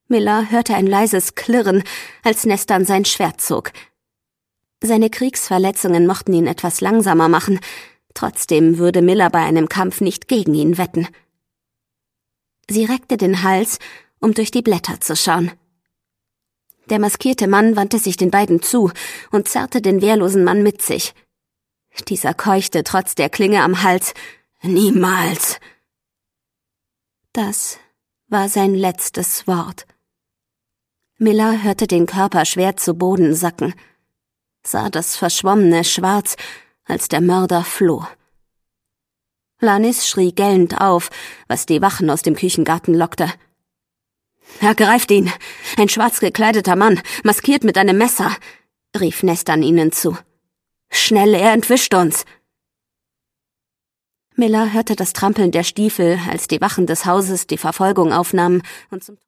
Miller hörte ein leises Klirren, als Nestan sein Schwert zog. Seine Kriegsverletzungen mochten ihn etwas langsamer machen, trotzdem würde Miller bei einem Kampf nicht gegen ihn wetten. Sie reckte den Hals, um durch die Blätter zu schauen. Der maskierte Mann wandte sich den beiden zu und zerrte den wehrlosen Mann mit sich. Dieser keuchte trotz der Klinge am Hals: »Niemals!« Das war sein letztes Wort. Miller hörte den Körper schwer zu Boden sacken, sah das verschwommene Schwarz, als der Mörder floh. Lanis schrie gellend auf, was die Wachen aus dem Küchengarten lockte. »Ergreift ihn! Ein schwarz gekleideter Mann, maskiert mit einem Messer«, rief Nestan ihnen zu. »Schnell, er entwischt uns!« Miller hörte das Trampeln der Stiefel, als die Wachen des Hauses die Verfolgung aufnahmen und zum